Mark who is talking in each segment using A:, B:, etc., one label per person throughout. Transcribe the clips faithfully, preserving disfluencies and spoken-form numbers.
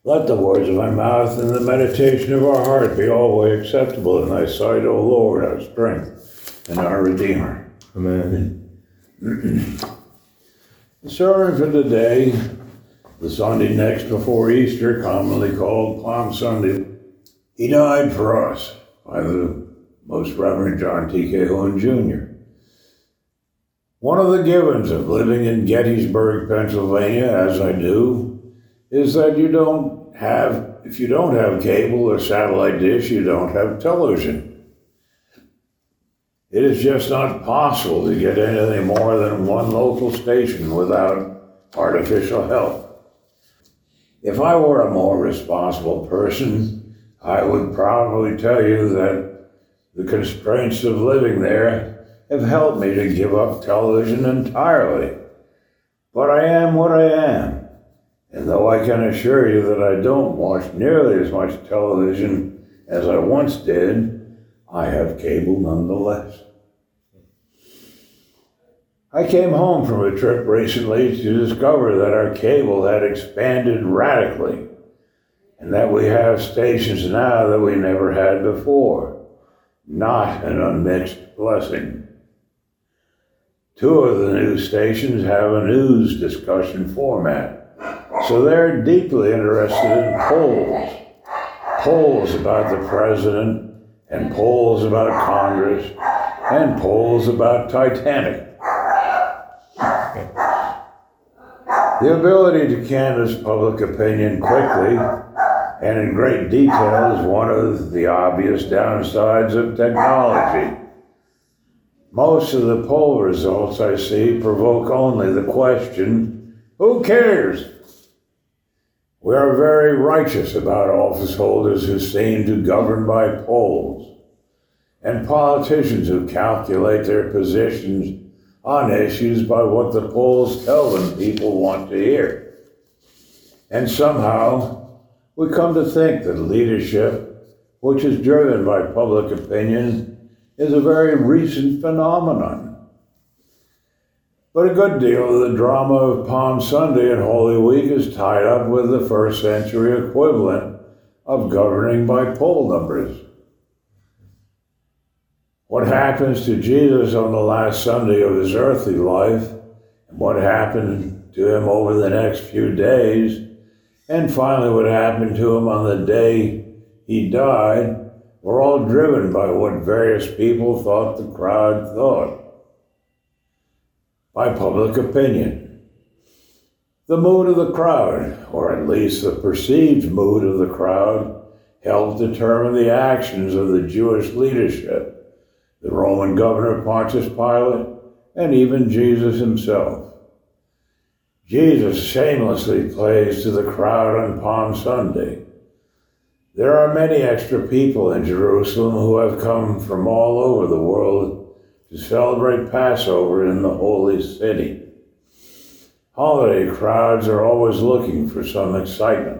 A: Let the words of my mouth and the meditation of our heart be always acceptable in thy sight, O Lord, our strength and our Redeemer.
B: Amen.
A: The sermon for today, the Sunday next before Easter, commonly called Palm Sunday. He died for us, by the Most Reverend John T. Calhoun, Junior One of the givens of living in Gettysburg, Pennsylvania, as I do, is that you don't have, if you don't have cable or satellite dish, you don't have television. It is just not possible to get anything more than one local station without artificial help. If I were a more responsible person, I would probably tell you that the constraints of living there have helped me to give up television entirely. But I am what I am. And though I can assure you that I don't watch nearly as much television as I once did, I have cable nonetheless. I came home from a trip recently to discover that our cable had expanded radically, and that we have stations now that we never had before. Not an unmixed blessing. Two of the new stations have a news discussion format. So they're deeply interested in polls. Polls about the president, and polls about Congress, and polls about Titanic. The ability to canvass public opinion quickly and in great detail is one of the obvious downsides of technology. Most of the poll results I see provoke only the question, who cares? We are very righteous about office holders who seem to govern by polls, and politicians who calculate their positions on issues by what the polls tell them people want to hear. And somehow, we come to think that leadership, which is driven by public opinion, is a very recent phenomenon. But a good deal of the drama of Palm Sunday and Holy Week is tied up with the first century equivalent of governing by poll numbers. What happens to Jesus on the last Sunday of his earthly life, and what happened to him over the next few days, and finally what happened to him on the day he died, were all driven by what various people thought the crowd thought. By public opinion. The mood of the crowd, or at least the perceived mood of the crowd, helped determine the actions of the Jewish leadership, the Roman governor Pontius Pilate, and even Jesus himself. Jesus shamelessly plays to the crowd on Palm Sunday. There are many extra people in Jerusalem who have come from all over the world to celebrate Passover in the holy city. Holiday crowds are always looking for some excitement.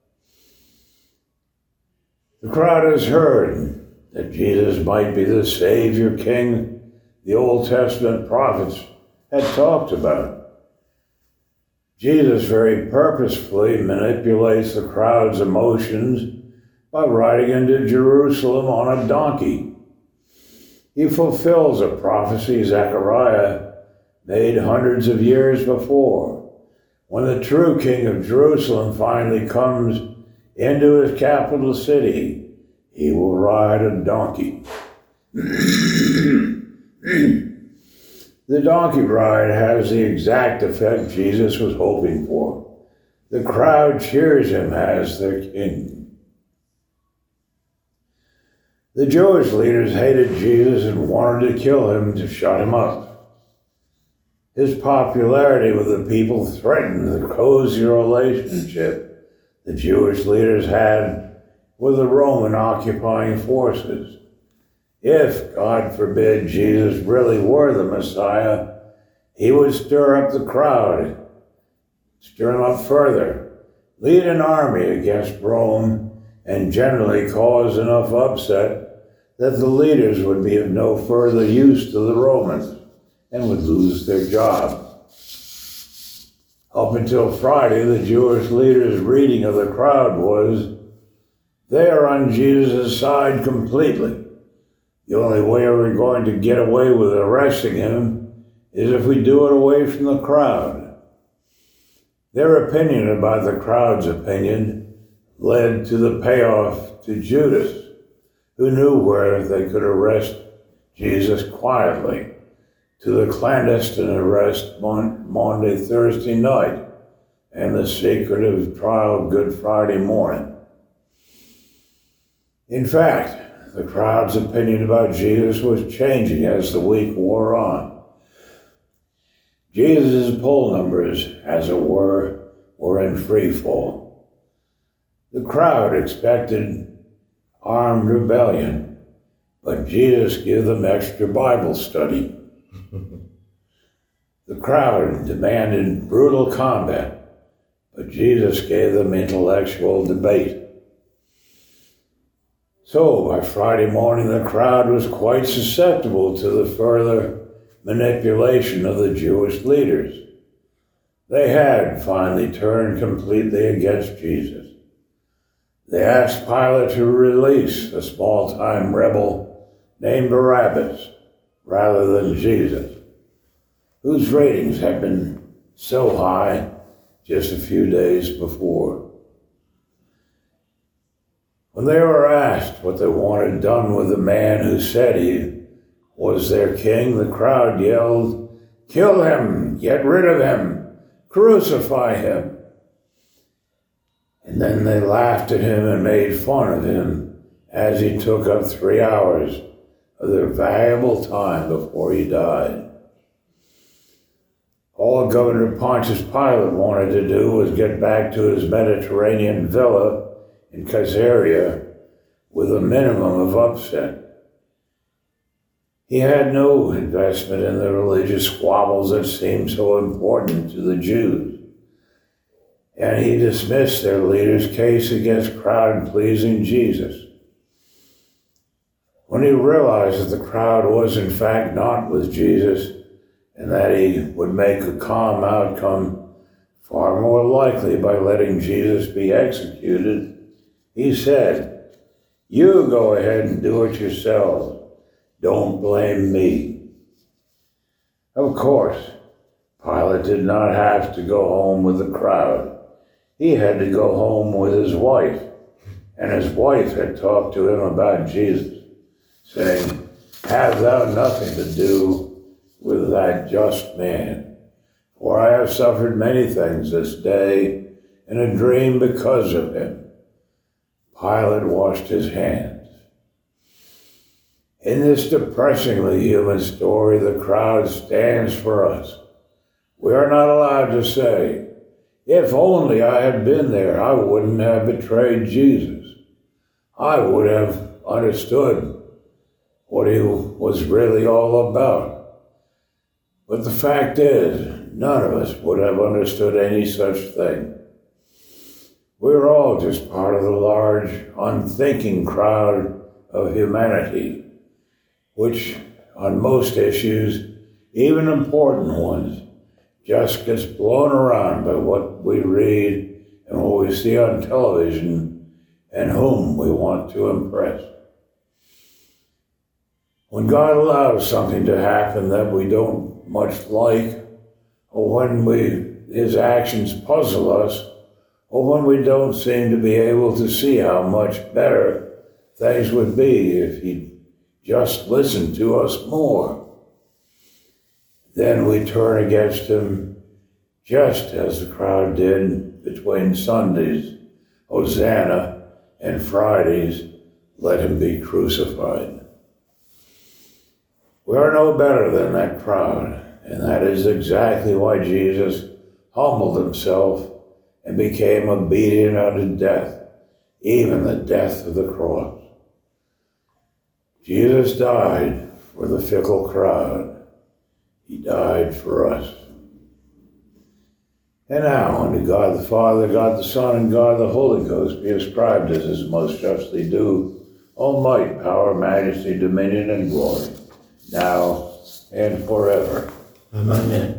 A: The crowd has heard that Jesus might be the Savior King the Old Testament prophets had talked about. Jesus very purposefully manipulates the crowd's emotions by riding into Jerusalem on a donkey. He fulfills a prophecy Zechariah made hundreds of years before. When the true king of Jerusalem finally comes into his capital city, he will ride a donkey. The donkey ride has the exact effect Jesus was hoping for. The crowd cheers him as their king. The Jewish leaders hated Jesus and wanted to kill him to shut him up. His popularity with the people threatened the cozy relationship the Jewish leaders had with the Roman occupying forces. If, God forbid, Jesus really were the Messiah, he would stir up the crowd, stir them up further, lead an army against Rome, and generally cause enough upset that the leaders would be of no further use to the Romans and would lose their job. Up until Friday, the Jewish leaders' reading of the crowd was, they are on Jesus' side completely. The only way we're going to get away with arresting him is if we do it away from the crowd. Their opinion about the crowd's opinion led to the payoff to Judas, who knew where they could arrest Jesus quietly, to the clandestine arrest Maundy Thursday night and the secretive trial Good Friday morning. In fact, the crowd's opinion about Jesus was changing as the week wore on. Jesus' poll numbers, as it were, were in free fall. The crowd expected armed rebellion, but Jesus gave them extra Bible study. The crowd demanded brutal combat, but Jesus gave them intellectual debate. So, by Friday morning, the crowd was quite susceptible to the further manipulation of the Jewish leaders. They had finally turned completely against Jesus. They asked Pilate to release a small-time rebel named Barabbas rather than Jesus, whose ratings had been so high just a few days before. When they were asked what they wanted done with the man who said he was their king, the crowd yelled, "Kill him! Get rid of him! Crucify him!" And then they laughed at him and made fun of him as he took up three hours of their valuable time before he died. All Governor Pontius Pilate wanted to do was get back to his Mediterranean villa in Caesarea with a minimum of upset. He had no investment in the religious squabbles that seemed so important to the Jews, and he dismissed their leader's case against crowd-pleasing Jesus. When he realized that the crowd was in fact not with Jesus and that he would make a calm outcome far more likely by letting Jesus be executed, he said, "You go ahead and do it yourselves. Don't blame me." Of course, Pilate did not have to go home with the crowd. He had to go home with his wife, and his wife had talked to him about Jesus, saying, "Have thou nothing to do with that just man, for I have suffered many things this day in a dream because of him." Pilate washed his hands. In this depressingly human story, the crowd stands for us. We are not allowed to say, "If only I had been there, I wouldn't have betrayed Jesus. I would have understood what he was really all about." But the fact is, none of us would have understood any such thing. We're all just part of the large, unthinking crowd of humanity, which, on most issues, even important ones, just gets blown around by what we read and what we see on television and whom we want to impress. When God allows something to happen that we don't much like, or when we, his actions puzzle us, or when we don't seem to be able to see how much better things would be if he'd just listened to us more, then we turn against him just as the crowd did between Sundays, Hosanna, and Fridays, let him be crucified. We are no better than that crowd, and that is exactly why Jesus humbled himself and became obedient unto death, even the death of the cross. Jesus died for the fickle crowd. He died for us. And now unto God the Father, God the Son, and God the Holy Ghost be ascribed as is most justly due, all might, power, majesty, dominion, and glory, now and forever.
B: Amen.